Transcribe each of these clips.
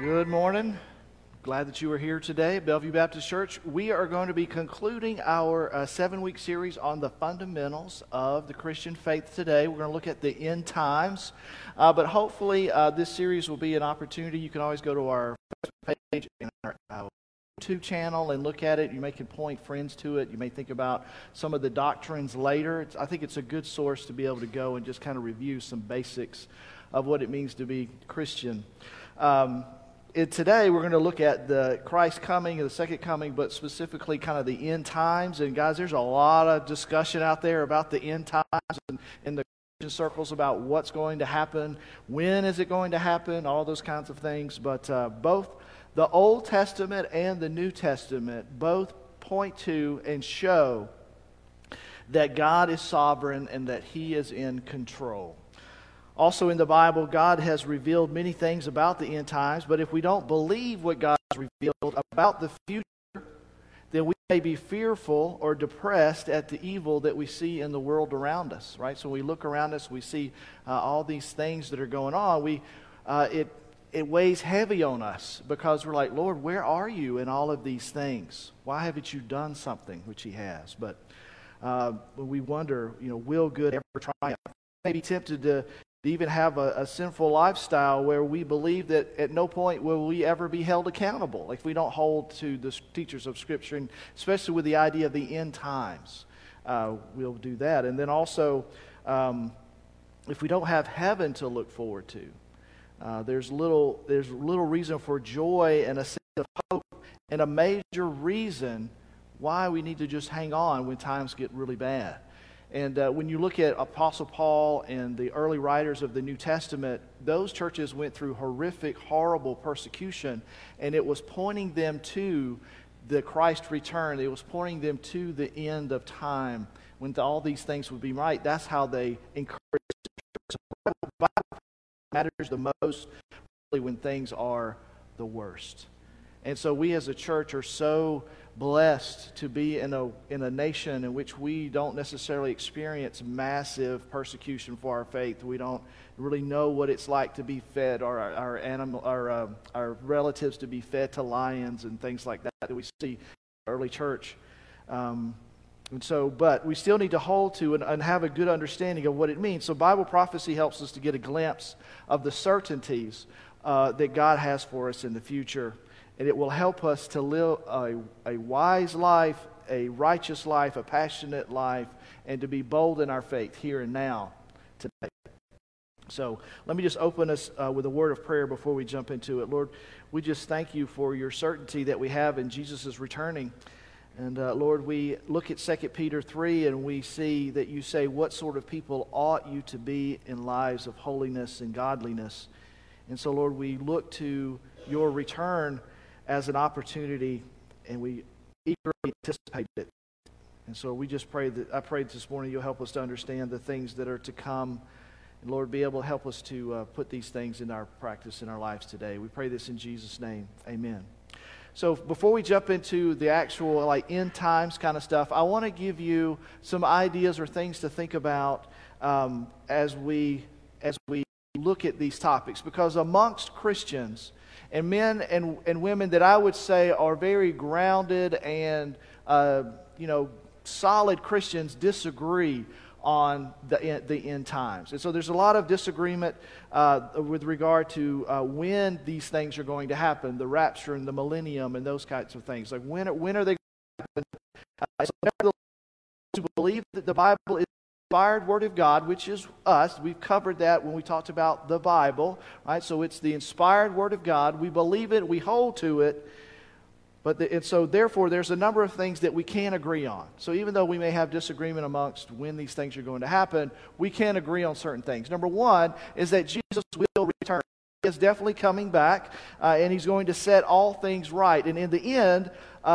Good morning. Glad that you are here today at Bellevue Baptist Church. We are going to be concluding our 7-week series on the fundamentals of the Christian faith today. We're going to look at the end times, but hopefully this series will be an opportunity. You can always go to our Facebook page and our YouTube channel and look at it. You may can point friends to it. You may think about some of the doctrines later. I think it's a good source to be able to go and just kind of review some basics of what it means to be Christian. Today we're going to look at the Christ coming and the second coming, but specifically kind of the end times. And guys, there's a lot of discussion out there about the end times and in the Christian circles about what's going to happen, when is it going to happen, all those kinds of things. But both the Old Testament and the New Testament both point to and show that God is sovereign and that He is in control. Also in the Bible, God has revealed many things about the end times, but if we don't believe what God has revealed about the future, then we may be fearful or depressed at the evil that we see in the world around us, right? So we look around us, we see all these things that are going on. It weighs heavy on us because we're like, Lord, where are you in all of these things? Why haven't you done something? Which He has. But we wonder, will good ever triumph? We may be tempted to even have a sinful lifestyle where we believe that at no point will we ever be held accountable if we don't hold to the teachers of Scripture, and especially with the idea of the end times. We'll do that. And then also, if we don't have heaven to look forward to, there's little reason for joy and a sense of hope, and a major reason why we need to just hang on when times get really bad. And when you look at Apostle Paul and the early writers of the New Testament, those churches went through horrific, horrible persecution, and it was pointing them to the Christ return. It was pointing them to the end of time when all these things would be right. That's how they encouraged the church. The Bible matters the most really when things are the worst. And so we as a church are so blessed to be in a nation in which we don't necessarily experience massive persecution for our faith. We don't really know what it's like to be fed, or our relatives to be fed to lions and things like that we see in the early church. But we still need to hold to and have a good understanding of what it means. So Bible prophecy helps us to get a glimpse of the certainties that God has for us in the future. And it will help us to live a wise life, a righteous life, a passionate life, and to be bold in our faith here and now today. So let me just open us with a word of prayer before we jump into it. Lord, we just thank you for your certainty that we have in Jesus' returning. And Lord, we look at 2 Peter 3 and we see that you say, what sort of people ought you to be in lives of holiness and godliness? And so, Lord, we look to your return as an opportunity, and we eagerly anticipate it. And so we just pray that, I prayed this morning you'll help us to understand the things that are to come. And Lord, be able to help us to put these things in our practice in our lives today. We pray this in Jesus' name. Amen. So before we jump into the actual end times kind of stuff, I want to give you some ideas or things to think about as we look at these topics. Because amongst Christians, and men and women that I would say are very grounded and solid Christians disagree on the end times. And so there's a lot of disagreement with regard to when these things are going to happen, the rapture and the millennium and those kinds of things. Like when are they going to happen? So nevertheless, to believe that the Bible is the inspired Word of God, which is us. We've covered that when we talked about the Bible, right? So it's the inspired Word of God. We believe it. We hold to it. And so therefore, there's a number of things that we can agree on. So even though we may have disagreement amongst when these things are going to happen, we can agree on certain things. Number one is that Jesus will return. He is definitely coming back, and He's going to set all things right. And in the end,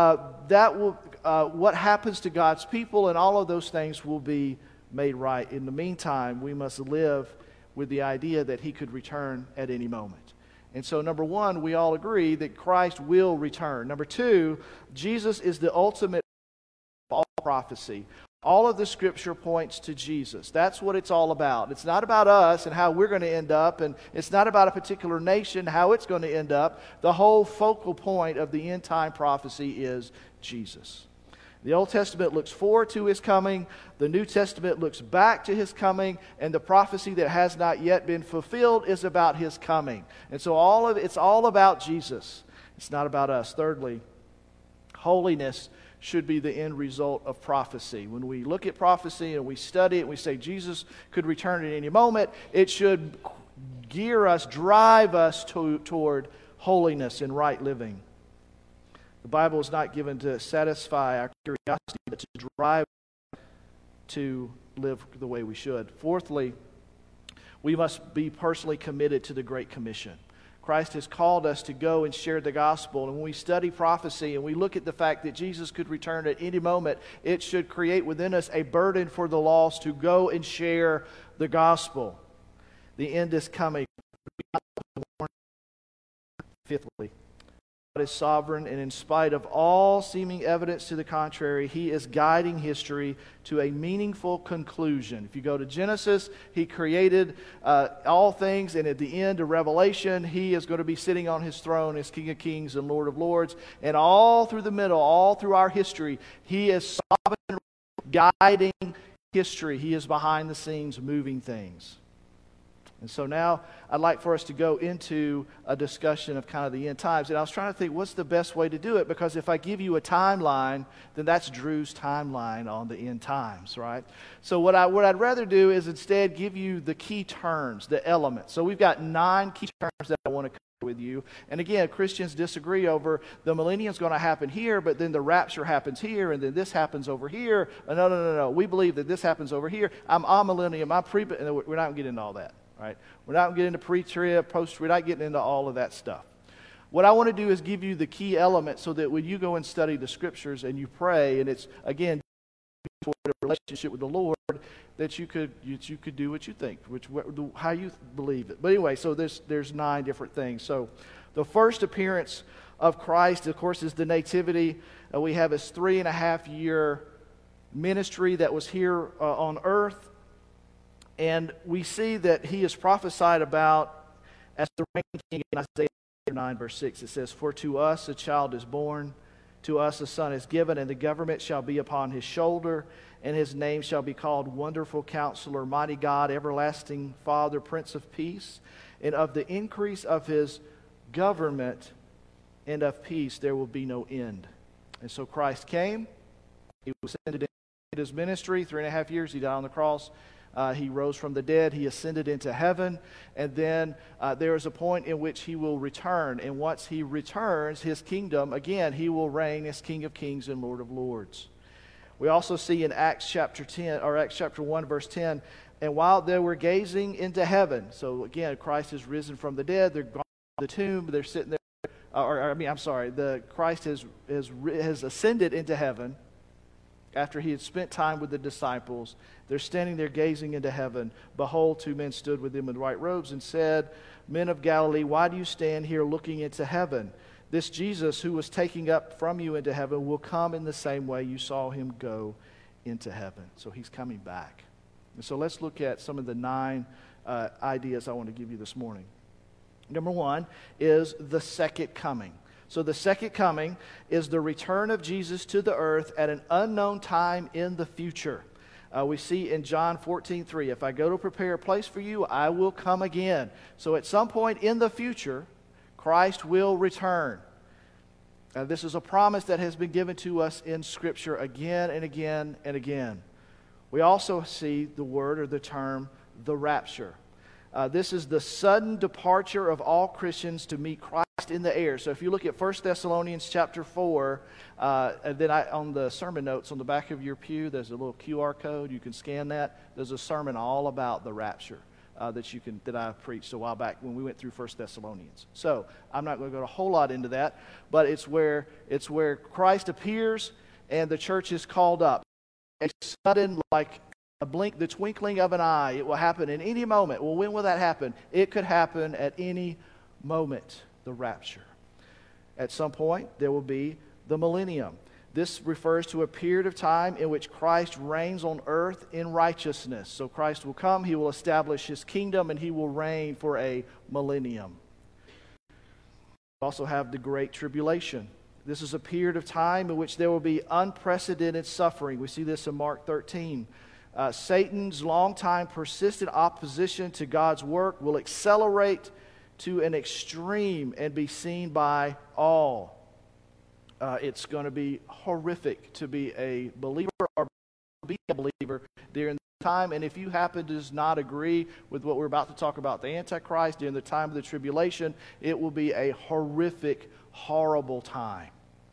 what happens to God's people and all of those things will be made right. In the meantime, we must live with the idea that He could return at any moment. And so, number one, we all agree that Christ will return. Number two, Jesus is the ultimate of all prophecy. All of the Scripture points to Jesus. That's what it's all about. It's not about us and how we're going to end up, and it's not about a particular nation, how it's going to end up. The whole focal point of the end-time prophecy is Jesus. The Old Testament looks forward to His coming. The New Testament looks back to His coming, and the prophecy that has not yet been fulfilled is about His coming. And so it's all about Jesus. It's not about us. Thirdly, holiness should be the end result of prophecy. When we look at prophecy and we study it and we say Jesus could return at any moment, it should gear us, drive us toward holiness and right living. The Bible is not given to satisfy our curiosity, but to drive to live the way we should. Fourthly, we must be personally committed to the Great Commission. Christ has called us to go and share the gospel. And when we study prophecy and we look at the fact that Jesus could return at any moment, it should create within us a burden for the lost to go and share the gospel. The end is coming. Fifthly, God is sovereign, and in spite of all seeming evidence to the contrary, He is guiding history to a meaningful conclusion. If you go to Genesis, He created all things, and at the end of Revelation, He is going to be sitting on His throne as King of Kings and Lord of Lords. And all through the middle, all through our history, He is sovereign, guiding history. He is behind the scenes moving things. And so now I'd like for us to go into a discussion of kind of the end times. And I was trying to think, what's the best way to do it? Because if I give you a timeline, then that's Drew's timeline on the end times, right? So what I'd rather do is instead give you the key terms, the elements. So we've got 9 key terms that I want to cover with you. And again, Christians disagree over the millennium is going to happen here, but then the rapture happens here, and then this happens over here. No. We believe that this happens over here. I'm amillennium, I'm pre, and we're not going to get into all that. Right? We're not getting into pre-trib, post-trib. We're not getting into all of that stuff. What I want to do is give you the key elements so that when you go and study the Scriptures and you pray, and it's, again, toward a relationship with the Lord, that you could do what you think, how you believe it. But anyway, so there's 9 different things. So the first appearance of Christ, of course, is the Nativity. We have His 3.5-year ministry that was here on earth. And we see that He is prophesied about as the reigning king in Isaiah 9, verse 6. It says, "For to us a child is born, to us a son is given, and the government shall be upon His shoulder, and His name shall be called Wonderful Counselor, Mighty God, Everlasting Father, Prince of Peace. And of the increase of His government and of peace there will be no end." And so Christ came. He was sent into His ministry, 3.5 years. He died on the cross. He rose from the dead. He ascended into heaven. And then there is a point in which He will return. And once He returns, His kingdom, again, He will reign as King of Kings and Lord of Lords. We also see in Acts chapter 1, verse 10, "And while they were gazing into heaven," so again, Christ has risen from the dead. They're gone to the tomb. They're sitting there. Christ has ascended into heaven. After He had spent time with the disciples, they're standing there gazing into heaven. "Behold, 2 men stood with Him in white robes and said, 'Men of Galilee, why do you stand here looking into heaven? This Jesus who was taken up from you into heaven will come in the same way you saw Him go into heaven.'" So He's coming back. And so let's look at some of the 9 ideas I want to give you this morning. Number 1 is the second coming. So the second coming is the return of Jesus to the earth at an unknown time in the future. We see in John 14:3, "If I go to prepare a place for you, I will come again." So at some point in the future, Christ will return. This is a promise that has been given to us in Scripture again and again and again. We also see the word or the term, the rapture. This is the sudden departure of all Christians to meet Christ in the air. So if you look at 1 Thessalonians chapter 4, and then on the sermon notes on the back of your pew, there's a little QR code. You can scan that. There's a sermon all about the rapture that I preached a while back when we went through 1 Thessalonians. So I'm not going to go a whole lot into that, but it's where Christ appears and the church is called up. A sudden, like the twinkling of an eye. It will happen in any moment. Well, when will that happen? It could happen at any moment, the rapture. At some point, there will be the millennium. This refers to a period of time in which Christ reigns on earth in righteousness. So Christ will come, he will establish his kingdom, and he will reign for a millennium. We also have the Great Tribulation. This is a period of time in which there will be unprecedented suffering. We see this in Mark 13. Satan's long-time persistent opposition to God's work will accelerate to an extreme and be seen by all. It's going to be horrific to be a believer or be a believer during the time. And if you happen to not agree with what we're about to talk about, the Antichrist, during the time of the tribulation, it will be a horrific, horrible time.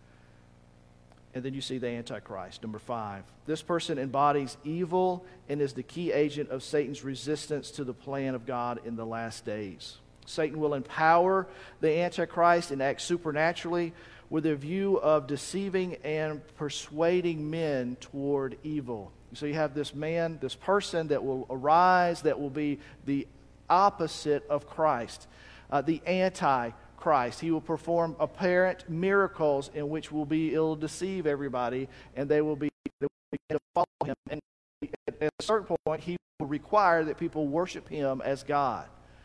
And then you see the Antichrist, number 5. This person embodies evil and is the key agent of Satan's resistance to the plan of God in the last days. Satan will empower the Antichrist and act supernaturally with a view of deceiving and persuading men toward evil. So you have this man, this person that will arise, that will be the opposite of Christ, the Antichrist. He will perform apparent miracles in which he'll deceive everybody, and they will begin to follow him. And at a certain point, he will require that people worship him as God.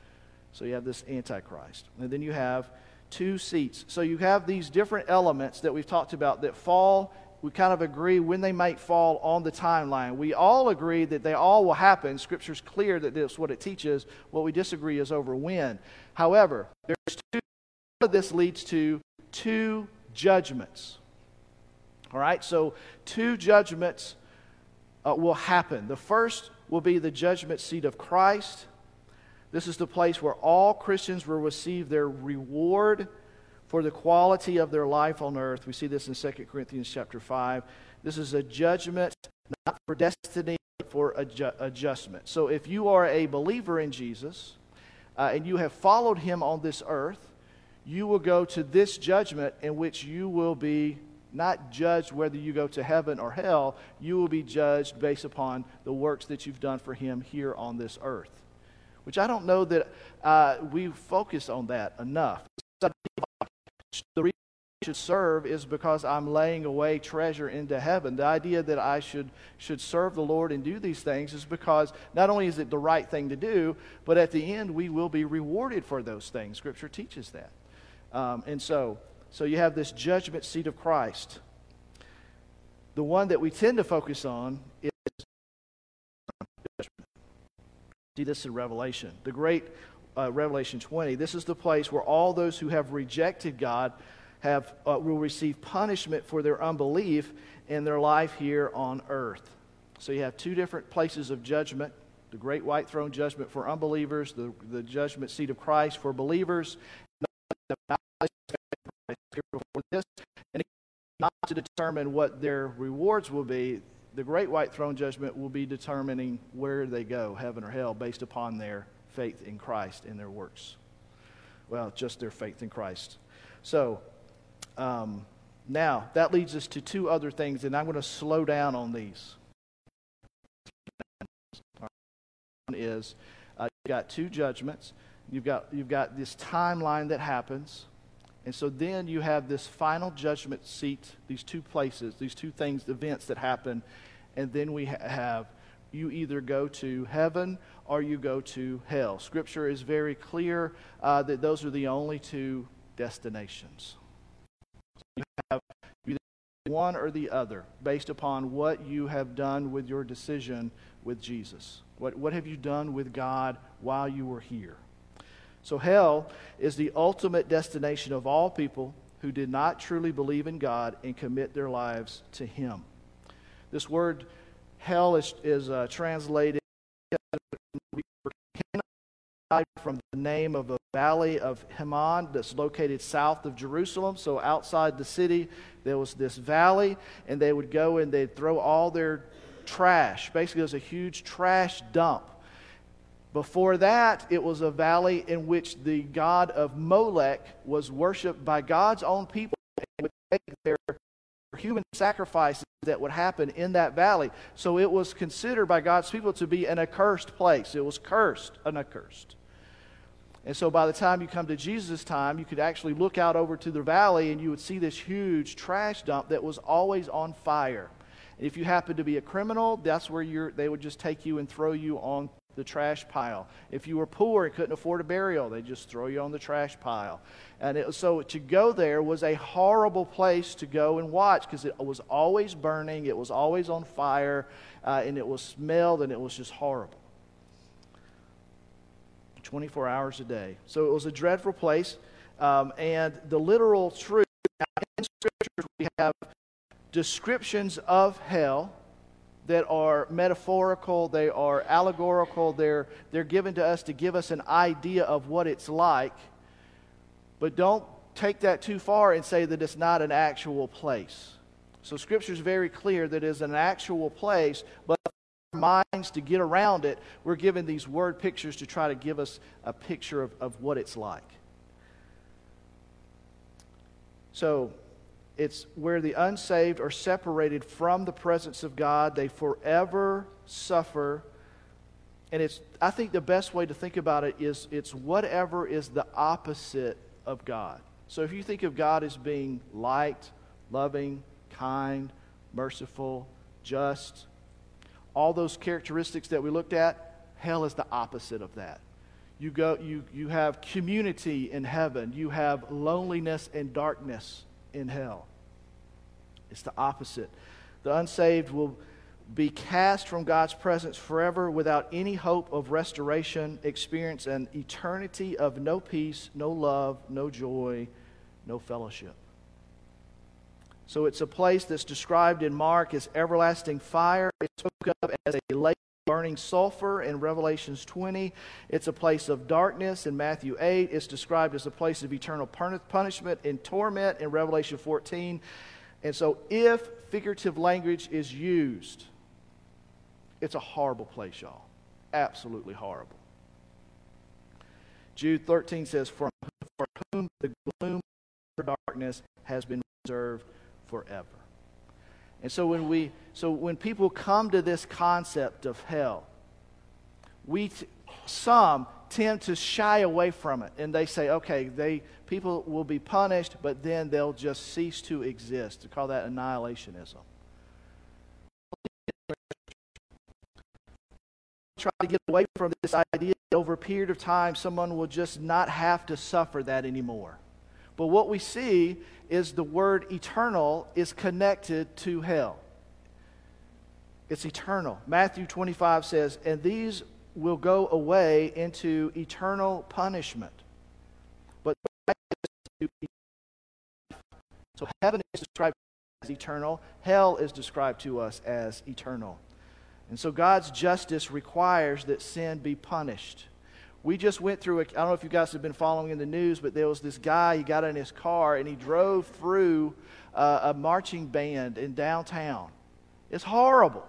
So you have this Antichrist. And then you have 2 seats. So you have these different elements that we've talked about that fall. We kind of agree when they might fall on the timeline. We all agree that they all will happen. Scripture's clear that that's what it teaches. What we disagree is over when. However, there's 2. This leads to 2 judgments. All right, so 2 judgments will happen. The first will be the judgment seat of Christ. This is the place where all Christians will receive their reward for the quality of their life on earth. We see this in 2 Corinthians chapter 5. This is a judgment not for destiny, but for adjustment. So if you are a believer in Jesus and you have followed him on this earth, you will go to this judgment in which you will be not judged whether you go to heaven or hell. You will be judged based upon the works that you've done for him here on this earth, which I don't know that we focus on that enough. The reason I should serve is because I'm laying away treasure into heaven. The idea that I should serve the Lord and do these things is because not only is it the right thing to do, but at the end we will be rewarded for those things. Scripture teaches that. And so you have this judgment seat of Christ. The one that we tend to focus on is judgment. See this in Revelation. The great Revelation 20. This is the place where all those who have rejected God will receive punishment for their unbelief in their life here on earth. So you have 2 different places of judgment. The great white throne judgment for unbelievers, the judgment seat of Christ for believers. And not to determine what their rewards will be, the great white throne judgment will be determining where they go, heaven or hell, based upon their faith in Christ and their works. Well, just their faith in Christ. So, now, that leads us to 2 other things, and I'm going to slow down on these. One is, you've got 2 judgments. You've got this timeline that happens. And so then you have this final judgment seat, these 2 places, these 2 things, events that happen. And then we have, you either go to heaven or you go to hell. Scripture is very clear that those are the only 2 destinations. You have either one or the other based upon what you have done with your decision with Jesus. What have you done with God while you were here? So hell is the ultimate destination of all people who did not truly believe in God and commit their lives to him. This word hell is translated from the name of a valley of Hinnom that's located south of Jerusalem. So outside the city, there was this valley, and they would go and they'd throw all their trash. Basically, it was a huge trash dump. Before that, it was a valley in which the god of Molech was worshipped by God's own people. They would take their human sacrifices that would happen in that valley. So it was considered by God's people to be an accursed place. It was cursed, an accursed. And so by the time you come to Jesus' time, you could actually look out over to the valley and you would see this huge trash dump that was always on fire. And if you happened to be a criminal, that's where they would just take you and throw you on the trash pile. If you were poor and couldn't afford a burial, they'd just throw you on the trash pile. And so to go there was a horrible place to go and watch, because it was always burning, it was always on fire, and it was smelled, and it was just horrible. 24 hours a day. So it was a dreadful place. And the literal truth, in Scriptures we have descriptions of hell that are metaphorical, they are allegorical, they're given to us to give us an idea of what it's like. But don't take that too far and say that it's not an actual place. So Scripture is very clear that it is an actual place, but our minds to get around it, we're given these word pictures to try to give us a picture of what it's like. So it's where the unsaved are separated from the presence of God. They forever suffer. And I think the best way to think about it is it's whatever is the opposite of God. So if you think of God as being light, loving, kind, merciful, just, all those characteristics that we looked at, hell is the opposite of that. You have community in heaven. You have loneliness and darkness in hell. It's the opposite. The unsaved will be cast from God's presence forever without any hope of restoration, experience an eternity of no peace, no love, no joy, no fellowship. So it's a place that's described in Mark as everlasting fire. It's spoken of as a lake burning sulfur in Revelations 20. It's a place of darkness in Matthew 8. It's described as a place of eternal punishment and torment in Revelation 14. And so if figurative language is used, it's a horrible place, y'all. Absolutely horrible. Jude 13 says, for whom the gloom of darkness has been reserved forever. And so when people come to this concept of hell, some tend to shy away from it, and they say, okay, people will be punished, but then they'll just cease to exist. They call that annihilationism. Try to get away from this idea that over a period of time someone will just not have to suffer that anymore. But what we see is the word eternal is connected to hell. It's eternal. Matthew 25 says, and these will go away into eternal punishment. But so heaven is described as eternal. Hell is described to us as eternal. And so God's justice requires that sin be punished. We just went through, I don't know if you guys have been following in the news, but there was this guy, he got in his car and he drove through a marching band in downtown. It's horrible.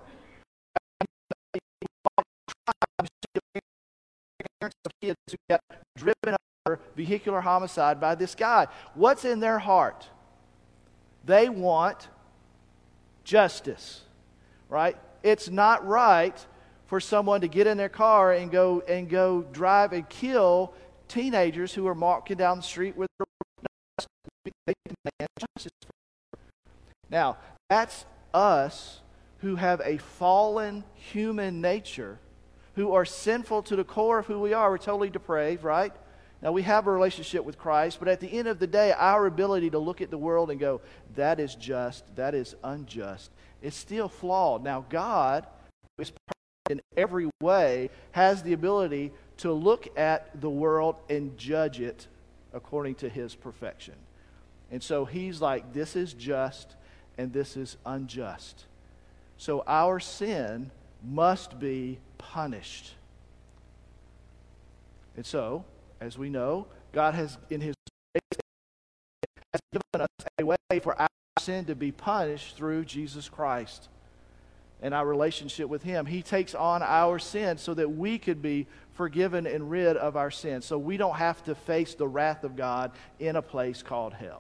Parents of kids who got driven over vehicular homicide by this guy. What's in their heart? They want justice, right? It's not right for someone to get in their car and go drive and kill teenagers who are walking down the street with their justice. Now, that's us who have a fallen human nature, who are sinful to the core of who we are. We're totally depraved, right? Now, we have a relationship with Christ, but at the end of the day, our ability to look at the world and go, that is just, that is unjust, it's still flawed. Now, God, who is perfect in every way, has the ability to look at the world and judge it according to His perfection. And so He's like, this is just and this is unjust. So our sin must be punished. And so, as we know, God has, in His grace, has given us a way for our sin to be punished through Jesus Christ and our relationship with Him. He takes on our sin so that we could be forgiven and rid of our sin. So we don't have to face the wrath of God in a place called hell.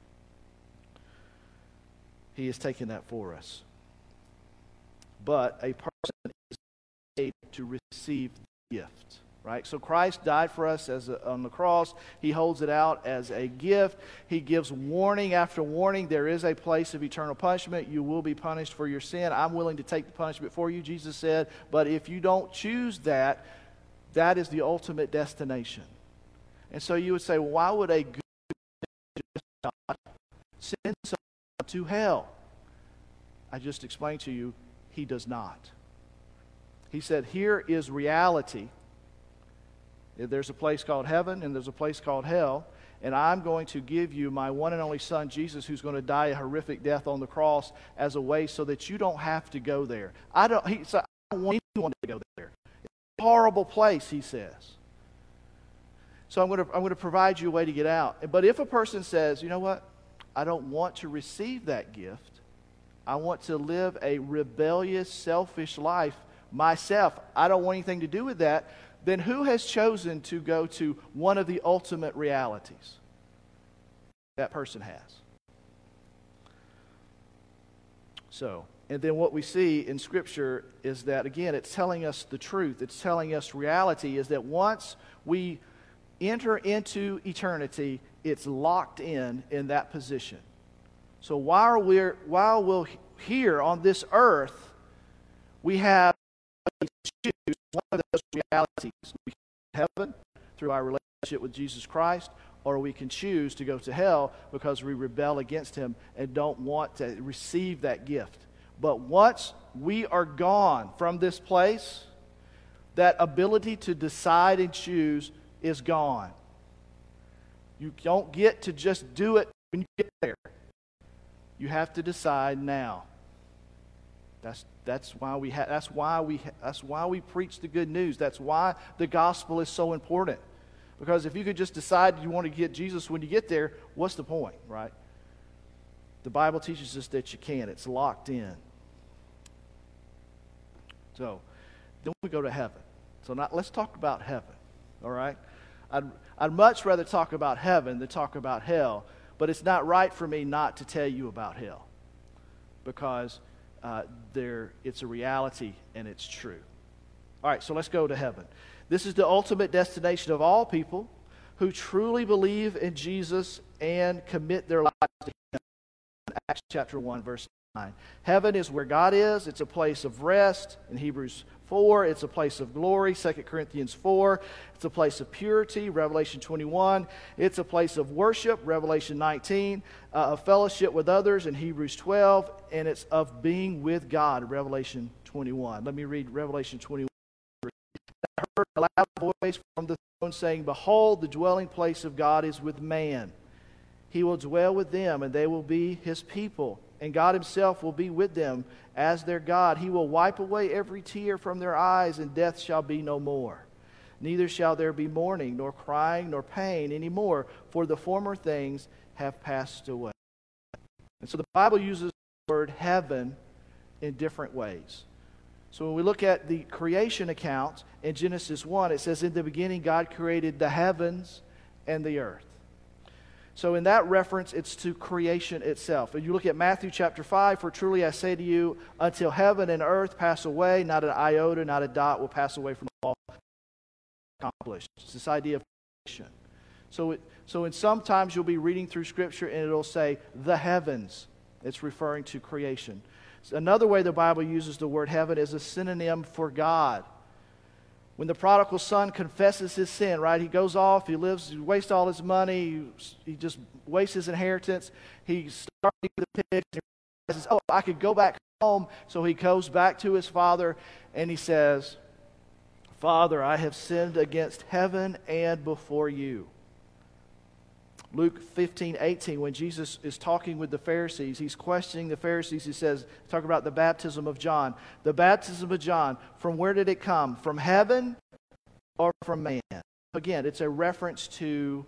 He has taken that for us. But a person is made to receive the gift. Right? So Christ died for us on the cross. He holds it out as a gift. He gives warning after warning. There is a place of eternal punishment. You will be punished for your sin. I'm willing to take the punishment for you, Jesus said. But if you don't choose that, that is the ultimate destination. And so you would say, well, why would a good God send someone to hell? I just explained to you, he does not. He said, here is reality. There's a place called heaven and there's a place called hell, and I'm going to give you my one and only Son, Jesus, who's going to die a horrific death on the cross as a way so that you don't have to go there. I don't want anyone to go there. It's a horrible place, he says. So I'm going to provide you a way to get out. But if a person says, you know what, I don't want to receive that gift. I want to live a rebellious, selfish life myself. I don't want anything to do with that. Then who has chosen to go to one of the ultimate realities? That person has. So, and then what we see in Scripture is that, again, it's telling us the truth. It's telling us reality is that once we enter into eternity, it's locked in that position. So while we're here on this earth, we have to choose one of those realities. We can heaven through our relationship with Jesus Christ, or we can choose to go to hell because we rebel against him and don't want to receive that gift. But once we are gone from this place, that ability to decide and choose is gone. You don't get to just do it when you get there. You have to decide now. That's why we preach the good news. That's why the gospel is so important. Because if you could just decide you want to get Jesus when you get there, what's the point, right? The Bible teaches us that you can. It's locked in. So, then we go to heaven. So let's talk about heaven, all right? I'd much rather talk about heaven than talk about hell, but it's not right for me not to tell you about hell because it's a reality and it's true. All right, so let's go to heaven. This is the ultimate destination of all people who truly believe in Jesus and commit their lives to him. Acts chapter 1, verse 9. Heaven is where God is. It's a place of rest. In Hebrews 4, it's a place of glory. 2 Corinthians 4, it's a place of purity. Revelation 21, it's a place of worship. Revelation 19, of fellowship with others in Hebrews 12, and it's of being with God. Revelation 21. Let me read Revelation 21. I heard a loud voice from the throne saying, "Behold, the dwelling place of God is with man. He will dwell with them, and they will be his people. And God himself will be with them as their God. He will wipe away every tear from their eyes, and death shall be no more. Neither shall there be mourning, nor crying, nor pain any more, for the former things have passed away." And so the Bible uses the word heaven in different ways. So when we look at the creation account in Genesis 1, it says, "In the beginning God created the heavens and the earth." So in that reference, it's to creation itself. And you look at Matthew chapter 5, "For truly I say to you, until heaven and earth pass away, not an iota, not a dot will pass away from the law accomplished." It's this idea of creation. So in sometimes you'll be reading through Scripture and it'll say the heavens. It's referring to creation. So another way the Bible uses the word heaven is a synonym for God. When the prodigal son confesses his sin, right? He goes off, he wastes all his money, he just wastes his inheritance. He starts with the pigs, and he says, "Oh, I could go back home." So he goes back to his father, and he says, "Father, I have sinned against heaven and before you." Luke 15:18, when Jesus is talking with the Pharisees, he's questioning the Pharisees. He says, talk about the baptism of John. "The baptism of John, from where did it come? From heaven or from man?" Again, it's a reference to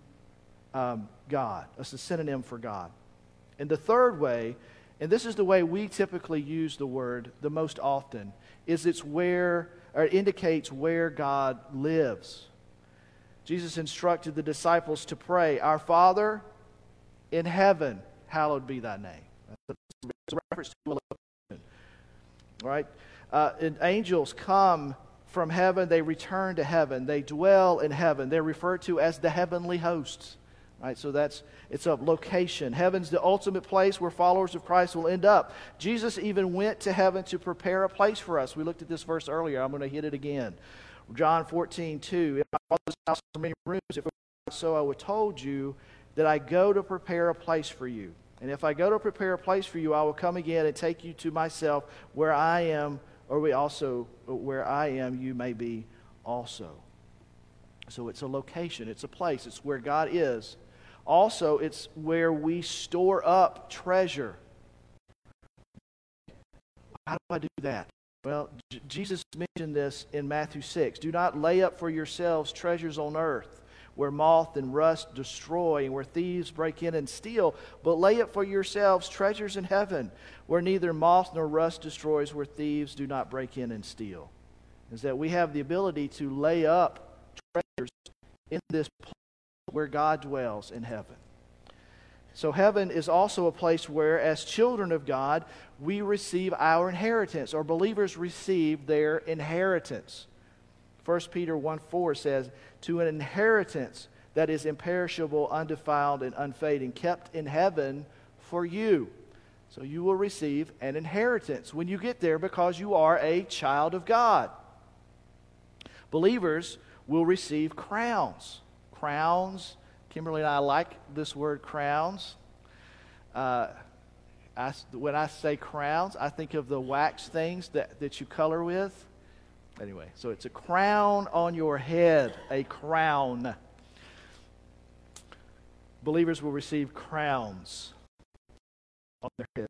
God. It's a synonym for God. And the third way, and this is the way we typically use the word the most often, is it indicates where God lives. Jesus instructed the disciples to pray, "Our Father in heaven, hallowed be thy name." It's a reference to location. Right? And angels come from heaven, they return to heaven. They dwell in heaven. They're referred to as the heavenly hosts. Right? So it's a location. Heaven's the ultimate place where followers of Christ will end up. Jesus even went to heaven to prepare a place for us. We looked at this verse earlier. I'm going to hit it again. John 14:2. In my Father's house are many rooms. If it were not so, I would have told you that I go to prepare a place for you. And if I go to prepare a place for you, I will come again and take you to myself, where I am, where I am, you may be also. So it's a location, it's a place, it's where God is. Also, it's where we store up treasure. How do I do that? Well, Jesus mentioned this in Matthew 6. Do not lay up for yourselves treasures on earth, where moth and rust destroy, and where thieves break in and steal, but lay up for yourselves treasures in heaven, where neither moth nor rust destroys, where thieves do not break in and steal. Is that we have the ability to lay up treasures in this place where God dwells in heaven. So heaven is also a place where, as children of God, we receive our inheritance, or believers receive their inheritance. 1 Peter 1:4 says, to an inheritance that is imperishable, undefiled, and unfading, kept in heaven for you. So you will receive an inheritance when you get there because you are a child of God. Believers will receive crowns. Crowns. Kimberly and I like this word crowns. When I say crowns, I think of the wax things that you color with. Anyway, so it's a crown on your head, a crown. Believers will receive crowns on their head.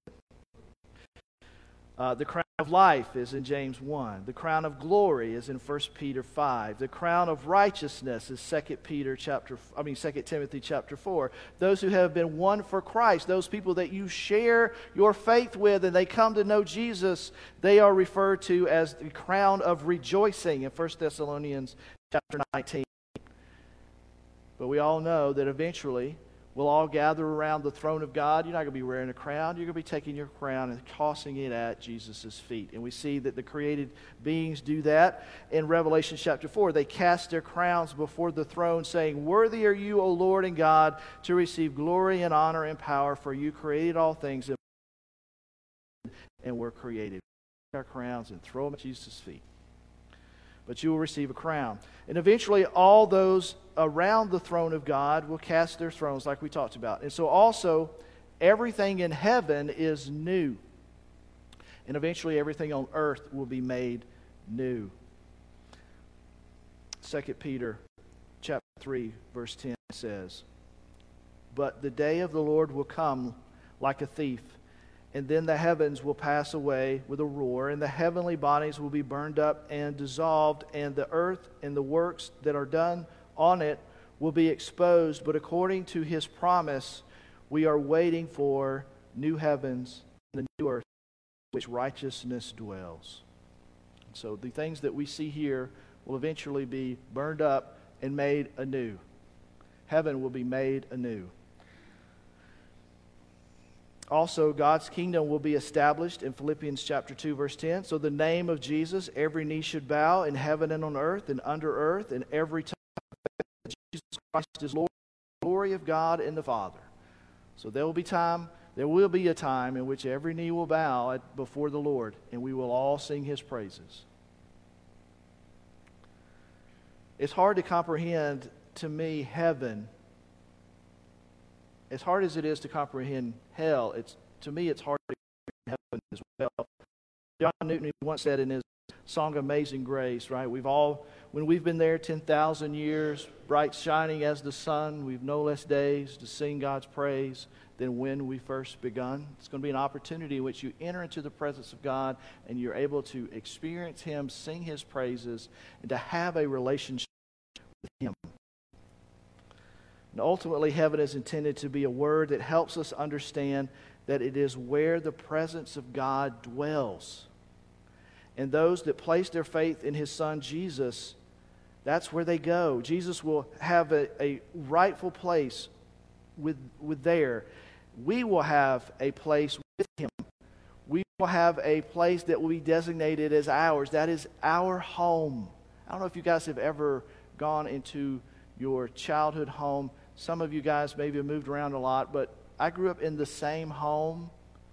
The crown of life is in James 1. The crown of glory is in 1 Peter 5. The crown of righteousness is 2 Timothy chapter 4. Those who have been won for Christ, those people that you share your faith with and they come to know Jesus, they are referred to as the crown of rejoicing in 1 Thessalonians chapter 19. But we all know that eventually we'll all gather around the throne of God. You're not going to be wearing a crown. You're going to be taking your crown and tossing it at Jesus' feet. And we see that the created beings do that in Revelation chapter 4. They cast their crowns before the throne, saying, worthy are you, O Lord and God, to receive glory and honor and power, for you created all things, and were created. Our crowns and throw them at Jesus' feet. But you will receive a crown. And eventually all those around the throne of God will cast their thrones like we talked about. And so also everything in heaven is new. And eventually everything on earth will be made new. 2 Peter chapter 3 verse 10 says, but the day of the Lord will come like a thief. And then the heavens will pass away with a roar, and the heavenly bodies will be burned up and dissolved, and the earth and the works that are done on it will be exposed. But according to his promise, we are waiting for new heavens and the new earth, in which righteousness dwells. So the things that we see here will eventually be burned up and made anew. Heaven will be made anew. Also, God's kingdom will be established in Philippians chapter 2, verse 10. So the name of Jesus, every knee should bow in heaven and on earth and under earth, and every tongue that Jesus Christ is Lord, the glory of God and the Father. So there will be a time in which every knee will bow before the Lord, and we will all sing his praises. It's hard to comprehend, to me, heaven. As hard as it is to comprehend hell, to me it's hard to comprehend heaven as well. John Newton once said in his song Amazing Grace, right? When we've been there 10,000 years, bright shining as the sun, we've no less days to sing God's praise than when we first begun. It's going to be an opportunity in which you enter into the presence of God and you're able to experience him, sing his praises, and to have a relationship with him. And ultimately, heaven is intended to be a word that helps us understand that it is where the presence of God dwells. And those that place their faith in his Son, Jesus, that's where they go. Jesus will have a rightful place with there. We will have a place with him. We will have a place that will be designated as ours. That is our home. I don't know if you guys have ever gone into your childhood home. Some of you guys maybe have moved around a lot, but I grew up in the same home.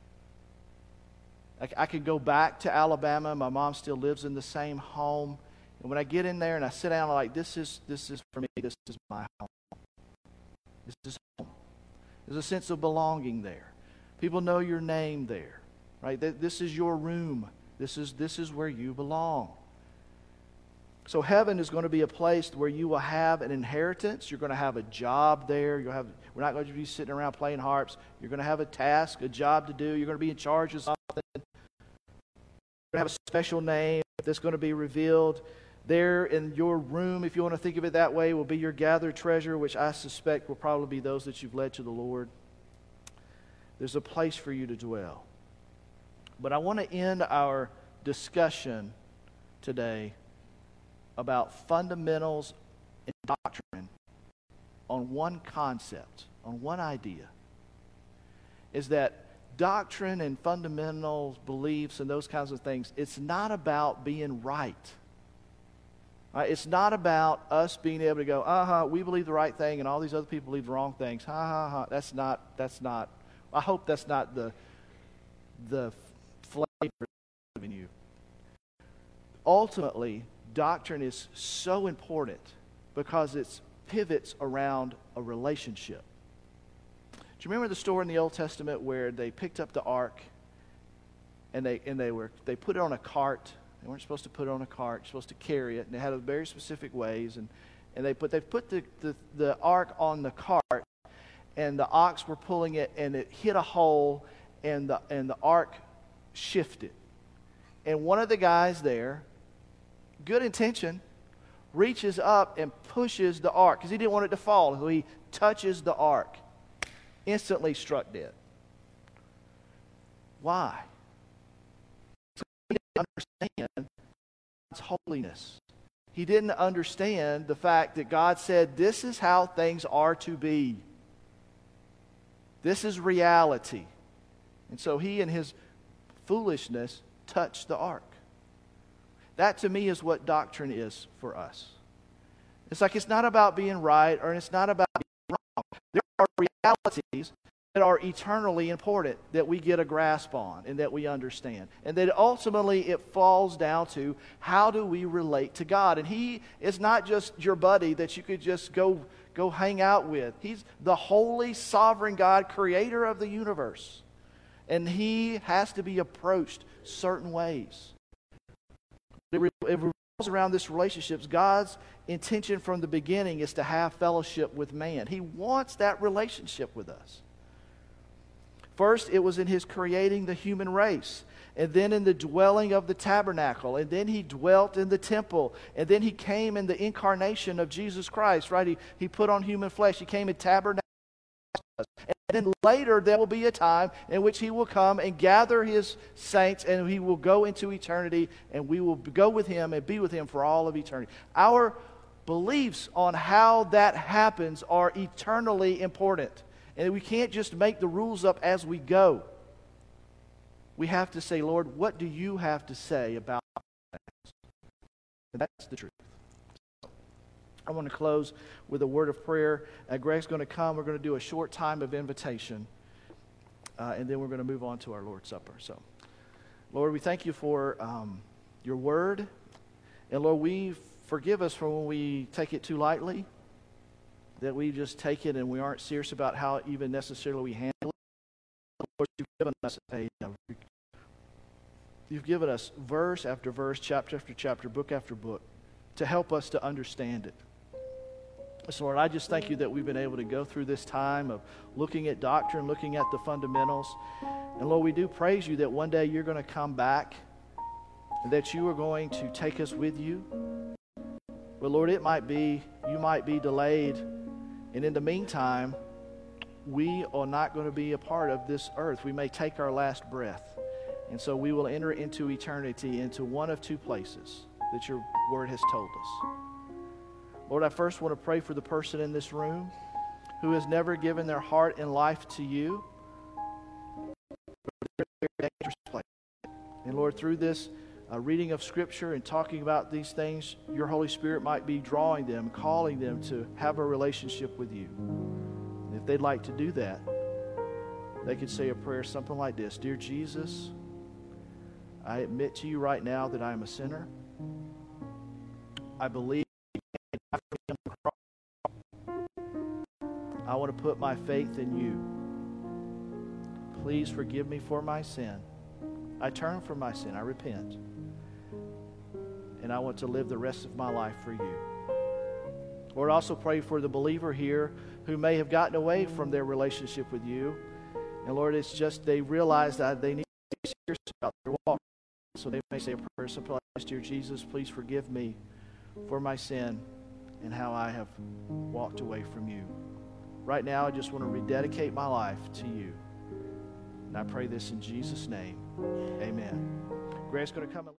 I could go back to Alabama. My mom still lives in the same home. And when I get in there and I sit down, I'm like, this is for me. This is my home. This is home. There's a sense of belonging there. People know your name there, right? This is your room. This is where you belong. So heaven is going to be a place where you will have an inheritance. You're going to have a job there. We're not going to be sitting around playing harps. You're going to have a task, a job to do. You're going to be in charge of something. You're going to have a special name that's going to be revealed. There in your room, if you want to think of it that way, will be your gathered treasure, which I suspect will probably be those that you've led to the Lord. There's a place for you to dwell. But I want to end our discussion today about fundamentals and doctrine on one concept, on one idea, is that doctrine and fundamentals, beliefs, and those kinds of things, it's not about being right. Right? It's not about us being able to go, we believe the right thing and all these other people believe the wrong things. That's not, I hope that's not the flavor in you. Ultimately, doctrine is so important because it pivots around a relationship. Do you remember the story in the Old Testament where they picked up the ark and they put it on a cart? They weren't supposed to put it on a cart. You're supposed to carry it, and they had very specific ways. And they put the ark on the cart, and the ox were pulling it, and it hit a hole, and the ark shifted. And one of the guys there, good intention, reaches up and pushes the ark because he didn't want it to fall. So he touches the ark, instantly struck dead. Why? He didn't understand God's holiness. He didn't understand the fact that God said, this is how things are to be. This is reality. And so he, in his foolishness, touched the ark. That, to me, is what doctrine is for us. It's like it's not about being right or it's not about being wrong. There are realities that are eternally important that we get a grasp on and that we understand. And that ultimately it falls down to how do we relate to God. And He is not just your buddy that you could just go hang out with. He's the holy, sovereign God, creator of the universe. And He has to be approached certain ways. It revolves around this relationship. God's intention from the beginning is to have fellowship with man. He wants that relationship with us. First, it was in His creating the human race, and then in the dwelling of the tabernacle, and then He dwelt in the temple, and then He came in the incarnation of Jesus Christ, right? He put on human flesh. He came in tabernacle. And then later there will be a time in which He will come and gather His saints, and He will go into eternity, and we will go with Him and be with Him for all of eternity. Our beliefs on how that happens are eternally important. And we can't just make the rules up as we go. We have to say, Lord, what do you have to say about that? And that's the truth. I want to close with a word of prayer. Greg's going to come. We're going to do a short time of invitation. And then we're going to move on to our Lord's Supper. So, Lord, we thank you for your word. And Lord, we forgive us for when we take it too lightly, that we just take it and we aren't serious about how even necessarily we handle it. Lord, you've given us verse after verse, chapter after chapter, book after book, to help us to understand it. So, Lord, I just thank you that we've been able to go through this time of looking at doctrine, looking at the fundamentals. And Lord, we do praise you that one day you're going to come back and that you are going to take us with you. But Lord, you might be delayed. And in the meantime, we are not going to be a part of this earth. We may take our last breath. And so we will enter into eternity, into one of two places that your word has told us. Lord, I first want to pray for the person in this room who has never given their heart and life to you. They're in a dangerous place. And Lord, through this reading of Scripture and talking about these things, your Holy Spirit might be drawing them, calling them to have a relationship with you. And if they'd like to do that, they could say a prayer something like this: Dear Jesus, I admit to you right now that I am a sinner. I believe you died for me on the cross. I want to put my faith in you. Please forgive me for my sin. I turn from my sin. I repent. And I want to live the rest of my life for you. Lord, also pray for the believer here who may have gotten away from their relationship with you. And Lord, it's just they realize that they need to be serious about their walk. So they may say a prayer something like this: Dear Jesus, please forgive me for my sin and how I have walked away from you. Right now, I just want to rededicate my life to you. And I pray this in Jesus' name. Amen. Grant's going to come and